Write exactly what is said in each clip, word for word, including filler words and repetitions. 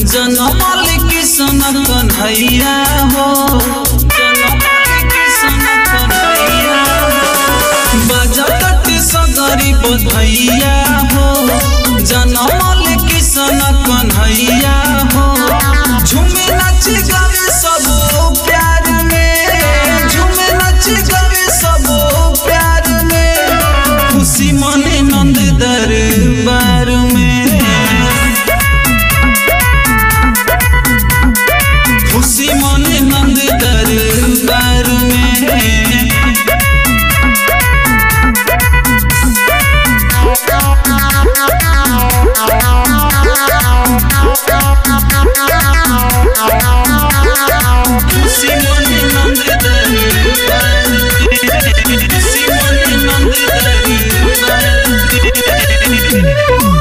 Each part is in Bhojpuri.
जनमल किसन कन्हैया हो, जनमल किसन कन्हैया हो, बजट सगरी बधैया हो, जनमल किसन कन्हैया हो। झूमे नाच गावे सब प्यार में, झूमे नाच गावे सब प्यार में, खुशी मने नंद दरबार में, खुशी मने नंद दरबार में। खुशी मने नंद दरबार में, खुशी मने नंद दरबार में।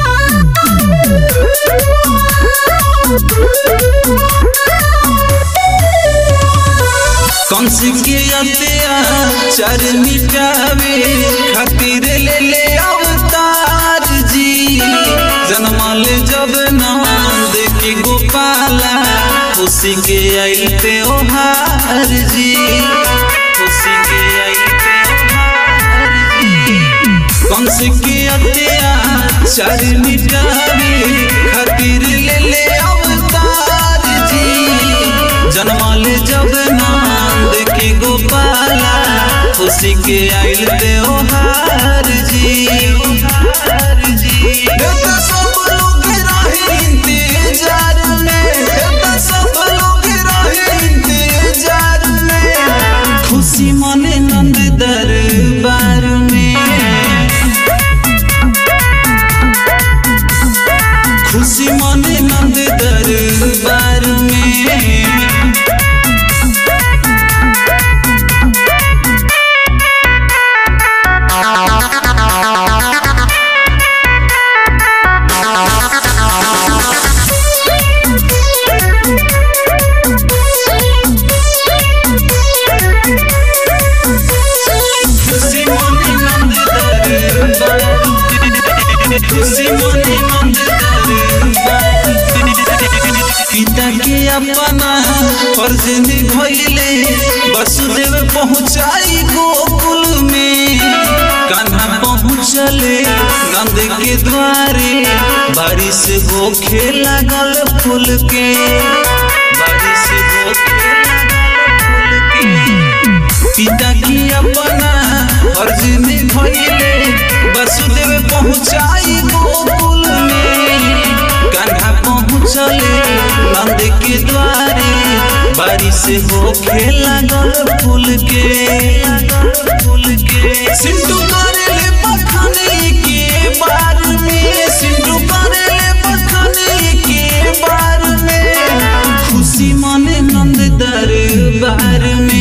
कंस के अत्याचार मिटावे खातिर ले ले अवतार जी, जनमल जब नंद के गोपाला, खुशी के आइल त्योहार जी, खुशी के आइल त्योहार जी। कंस के अत्याचार मिटावे खातिर ले ले अवतार जी, जनमल जब नंद के गोपाला, खुशी के आइल त्योहार जी, त्योहार जी। देवता सब लोग रहे इंतजार में, देवता सब लोग रहे इंतजार में, खुशी मने नंद दरबार में, खुशी मने नंद दरबार में। पिता के अपना फर्ज निभैले, वसुदेव पहुँचाई गोकुल में, कान्हा पहुँचले नंद के द्वारे, बारिश होखे लागल फूल के, बारिश होखे लागल फूल के। पिता के अपना फर्ज निभैले, वसुदेव पहुँचाई गोकुल में, कान्हा पहुँचले नंद के द्वारे, बारिश होखे लागल फूल के, फूल के। सिंधु करेले बखाने के बार में, सिंधु करेले बखाने के बार में, खुशी मने नंद दरबार में,